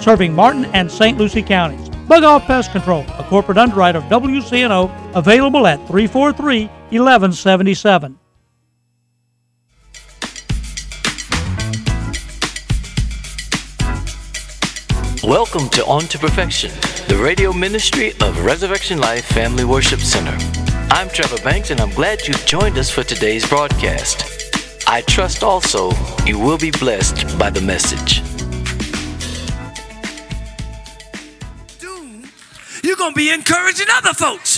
serving Martin and St. Lucie counties. Bug Off Pest Control, a corporate underwriter of WCNO, available at 343-1177. Welcome to On to Perfection, the radio ministry of Resurrection Life Family Worship Center. I'm Trevor Banks, and I'm glad you've joined us for today's broadcast. I trust also you will be blessed by the message. You're going to be encouraging other folks.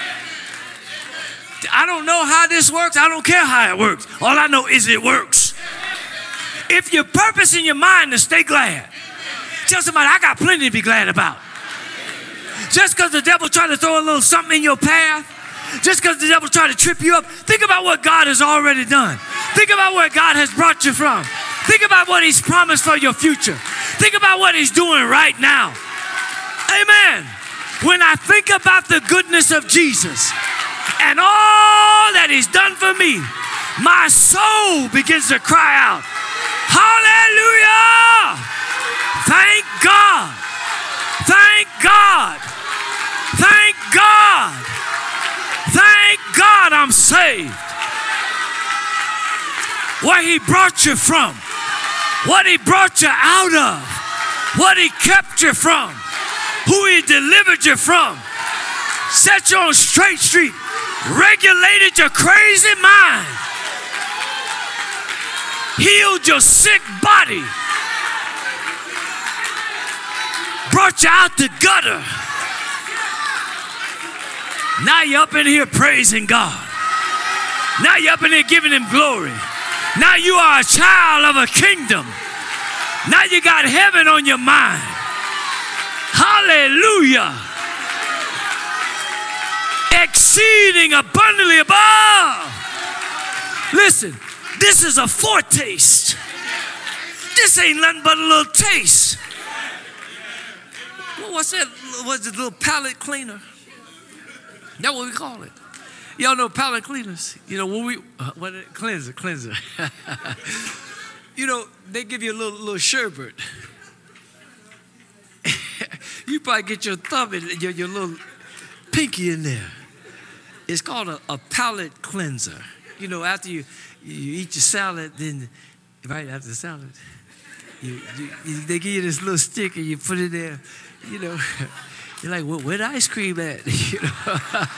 I don't know how this works. I don't care how it works. All I know is it works. If your purpose in your mind to stay glad, tell somebody, I got plenty to be glad about. Just because the devil tried to throw a little something in your path, just because the devil tried to trip you up, think about what God has already done. Think about where God has brought you from. Think about what he's promised for your future. Think about what he's doing right now. Amen. When I think about the goodness of Jesus and all that he's done for me, my soul begins to cry out, hallelujah! Thank God! Thank God! Thank God! Thank God I'm saved. Where he brought you from, what he brought you out of, what he kept you from, who he delivered you from, set you on straight street, regulated your crazy mind, healed your sick body, brought you out the gutter. Now you're up in here praising God. Now you're up in here giving him glory. Now you are a child of a kingdom. Now you got heaven on your mind. Hallelujah. Exceeding abundantly above. Listen, this is a foretaste. This ain't nothing but a little taste. What's that? What's the little palate cleaner? That's what we call it. Y'all know palate cleaners. You know, when we, what is it? Cleanser. You know, they give you a little sherbet. You probably get your thumb and your little pinky in there. It's called a palate cleanser. You know, after you eat your salad, then right after the salad, they give you this little stick and you put it there. You know, you're like, well, where the ice cream at? You know?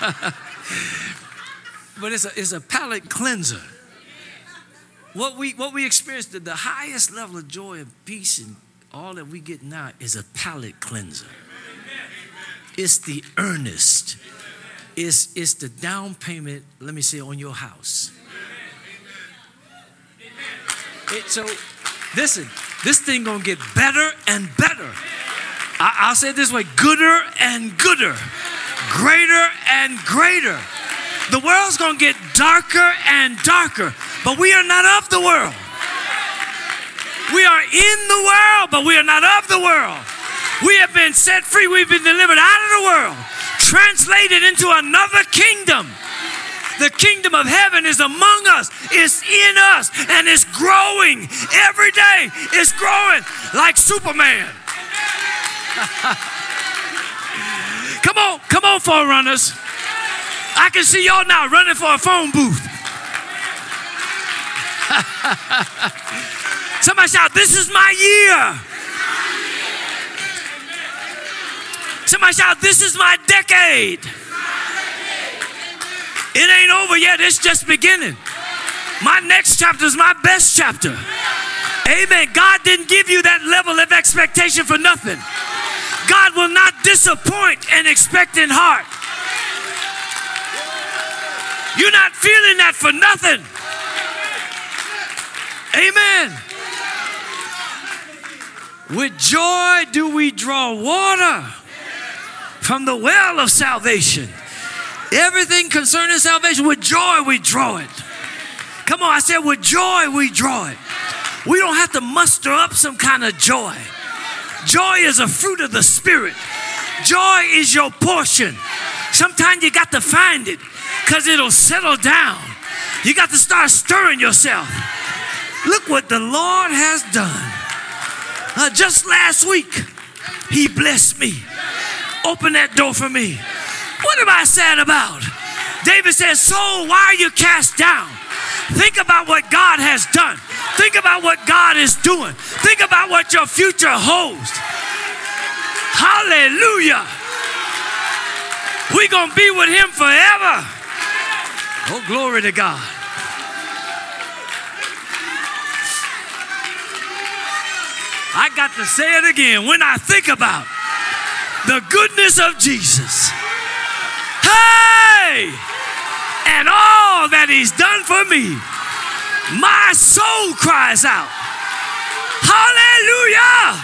But it's a palate cleanser. What we experience, the highest level of joy and peace and all that we get now is a palate cleanser. It's the earnest. It's the down payment, let me say, on your house. So, listen, this thing gonna get better and better. I'll say it this way, gooder and gooder, greater and greater. The world's gonna get darker and darker, but we are not of the world. We are in the world, but we are not of the world. We have been set free. We've been delivered out of the world, translated into another kingdom. The kingdom of heaven is among us, it's in us, and it's growing every day. It's growing like Superman. Come on, forerunners. I can see y'all now running for a phone booth. Somebody shout, this is my year. Somebody shout, this is my decade. It ain't over yet, it's just beginning. My next chapter is my best chapter. Amen. God didn't give you that level of expectation for nothing. God will not disappoint an expectant heart. You're not feeling that for nothing. Amen. With joy do we draw water from the well of salvation. Everything concerning salvation, with joy we draw it. Come on, I said with joy we draw it. We don't have to muster up some kind of joy. Joy is a fruit of the Spirit. Joy is your portion. Sometimes you got to find it because it'll settle down. You got to start stirring yourself. Look what the Lord has done. Just last week, He blessed me. Open that door for me. What am I sad about? David says, soul, why are you cast down? Think about what God has done. Think about what God is doing. Think about what your future holds. Hallelujah. We're going to be with him forever. Oh, glory to God. I got to say it again. When I think about the goodness of Jesus, hey, and all that he's done for me, my soul cries out, hallelujah.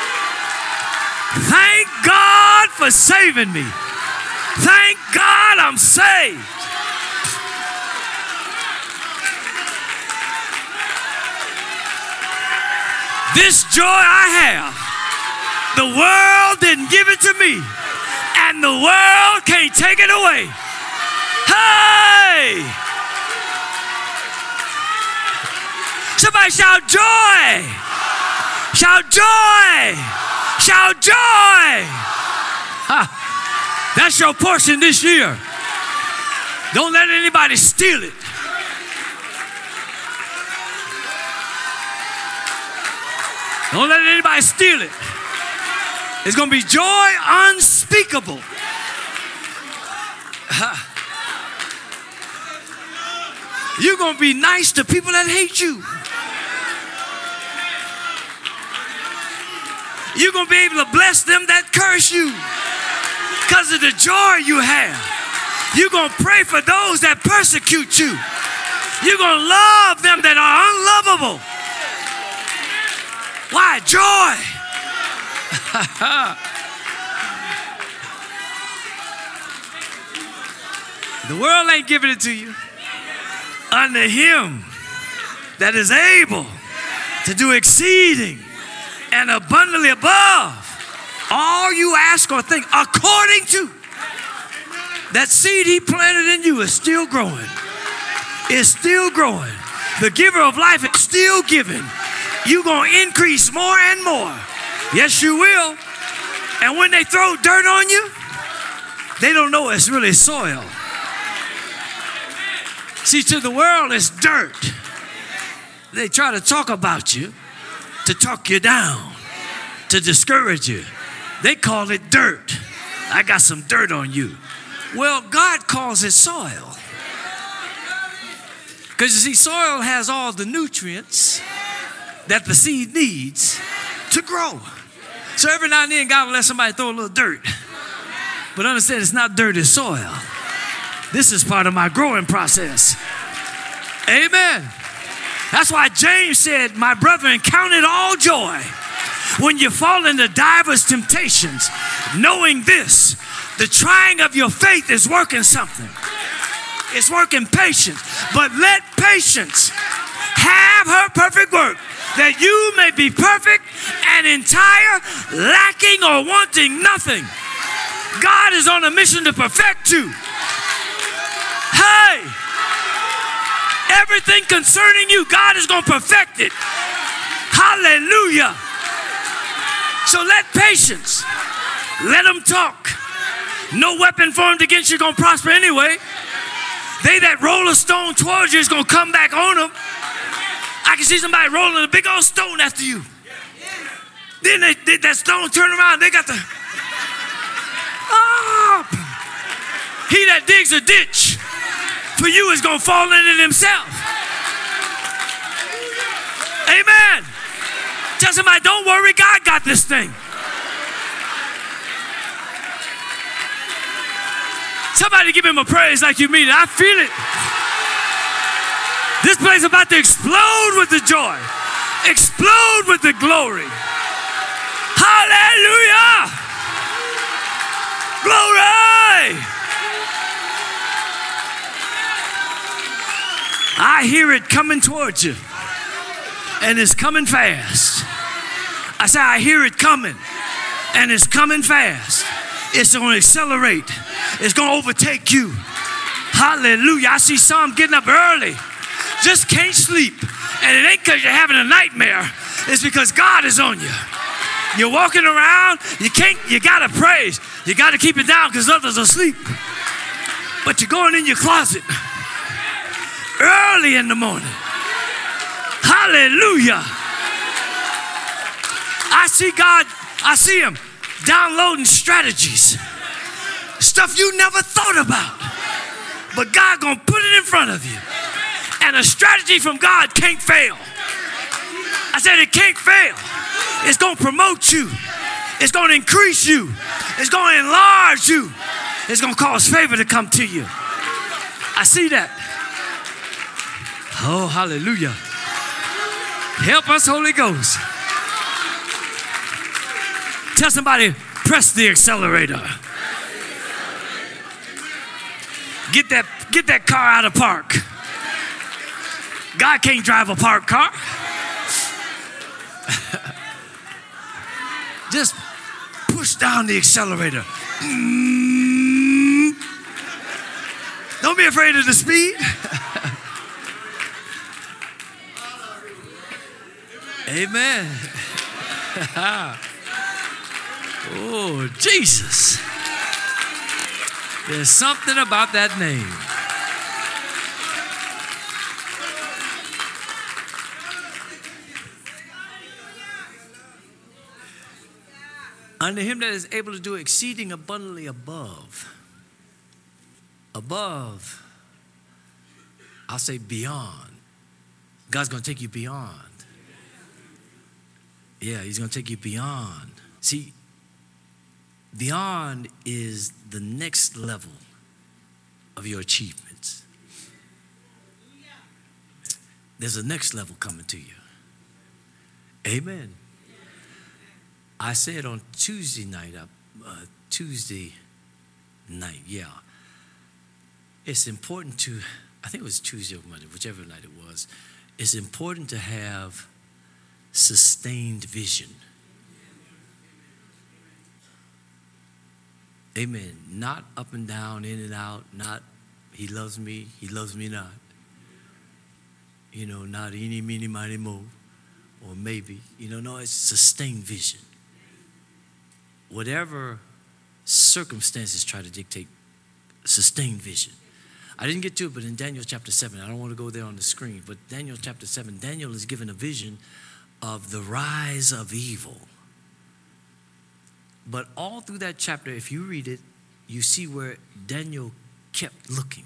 Thank God for saving me. Thank God I'm saved. This joy I have, the world didn't give it to me, and the world can't take it away. Hey! Somebody shout joy! Shout joy! Shout joy! Ha. That's your portion this year. Don't let anybody steal it. Don't let anybody steal it. It's going to be joy unspeakable. You're going to be nice to people that hate you. You're going to be able to bless them that curse you because of the joy you have. You're going to pray for those that persecute you. You're going to love them that are unlovable. Why? Joy. The world ain't giving it to you. Unto him that is able to do exceeding and abundantly above all you ask or think, according to that seed he planted in you is still growing. It's still growing. The giver of life is still giving. You're going to increase more and more. Yes, you will. And when they throw dirt on you, they don't know it's really soil. See, to the world, it's dirt. They try to talk about you, to talk you down, to discourage you. They call it dirt. I got some dirt on you. Well, God calls it soil. Because you see, soil has all the nutrients that the seed needs to grow. So every now and then, God will let somebody throw a little dirt. But understand, it's not dirt, it's soil. This is part of my growing process. Amen. That's why James said, my brethren, count it all joy when you fall into divers temptations, knowing this, the trying of your faith is working something. It's working patience. But let patience have her perfect work, that you may be perfect and entire, lacking or wanting nothing. God is on a mission to perfect you. Hey, everything concerning you, God is going to perfect it. Hallelujah. So let patience, let them talk. No weapon formed against you is going to prosper anyway. They that roll a stone towards you is going to come back on them. I can see somebody rolling a big old stone after you. Then that stone turn around, they got the, he that digs a ditch for you is going to fall in it himself. Amen. Tell somebody, don't worry, God got this thing. Somebody give him a praise like you mean it. I feel it. This place is about to explode with the joy. Explode with the glory. Hallelujah. Glory. I hear it coming towards you. And it's coming fast. I say, I hear it coming. And it's coming fast. It's going to accelerate. It's going to overtake you. Hallelujah. I see some getting up early. Just can't sleep. And it ain't because you're having a nightmare. It's because God is on you. You're walking around, you gotta praise. You gotta keep it down because others are asleep. But you're going in your closet early in the morning. Hallelujah. I see him downloading strategies. Stuff you never thought about. But God gonna put it in front of you. And a strategy from God can't fail. I said it can't fail. It's gonna promote you. It's gonna increase you. It's gonna enlarge you. It's gonna cause favor to come to you. I see that. Oh, hallelujah. Help us, Holy Ghost. Tell somebody, press the accelerator. Get that car out of park. God can't drive a parked car. Just push down the accelerator. Don't be afraid of the speed. Amen. Oh, Jesus. There's something about that name. Unto him that is able to do exceeding abundantly above, I'll say beyond. God's going to take you beyond. Yeah, he's going to take you beyond. See, beyond is the next level of your achievements. There's a next level coming to you. Amen. I said on Tuesday night, yeah. It's important to, I think it was Tuesday or Monday, whichever night it was. It's important to have sustained vision. Amen. Not up and down, in and out, not he loves me not. You know, not eeny, meeny, miny, mo, or maybe. You know, no, it's sustained vision. Whatever circumstances try to dictate, sustained vision. I didn't get to it, but in Daniel chapter 7, I don't want to go there on the screen, but Daniel chapter 7, Daniel is given a vision of the rise of evil. But all through that chapter, if you read it, you see where Daniel kept looking.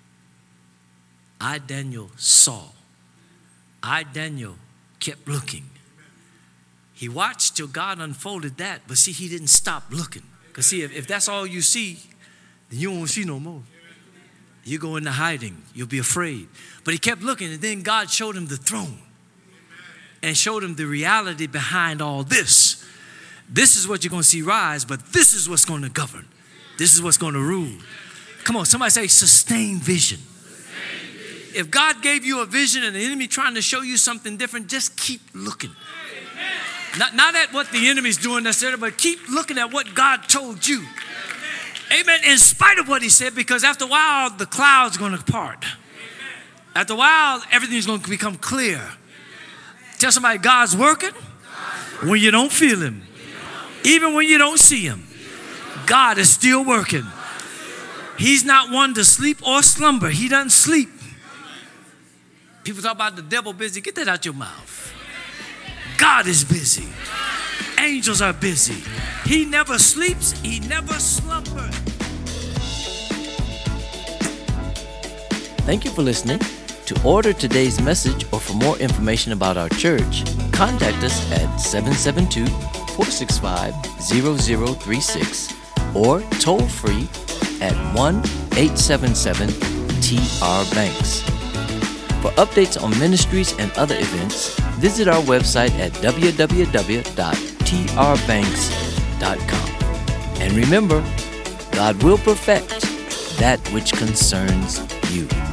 I, Daniel, saw. I, Daniel, kept looking. He watched till God unfolded that, but see, he didn't stop looking. Because see, if that's all you see, then you won't see no more. You go into hiding. You'll be afraid. But he kept looking, and then God showed him the throne and showed him the reality behind all this. This is what you're going to see rise, but this is what's going to govern. This is what's going to rule. Come on, somebody say sustained vision. If God gave you a vision and the enemy trying to show you something different, just keep looking. Not at what the enemy's doing necessarily, but keep looking at what God told you. Amen. In spite of what he said, because after a while, the cloud's going to part. After a while, everything's going to become clear. Tell somebody, God's working when you don't feel him. Even when you don't see him, God is still working. He's not one to sleep or slumber. He doesn't sleep. People talk about the devil busy. Get that out your mouth. God is busy. Angels are busy. He never sleeps. He never slumbers. Thank you for listening. To order today's message or for more information about our church, contact us at 772-465-0036 or toll free at 1-877-TR-BANKS. For updates on ministries and other events, visit our website at www.trbanks.com. And remember, God will perfect that which concerns you.